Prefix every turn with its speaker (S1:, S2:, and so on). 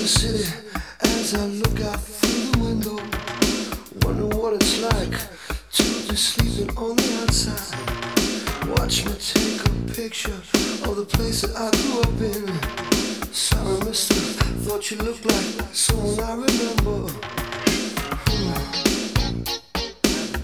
S1: the city as I look out through the window. Wonder what it's like to be sleeping on the outside. Watch me take a picture of the place that I grew up in. Sorry, mister, thought you looked like someone I remember.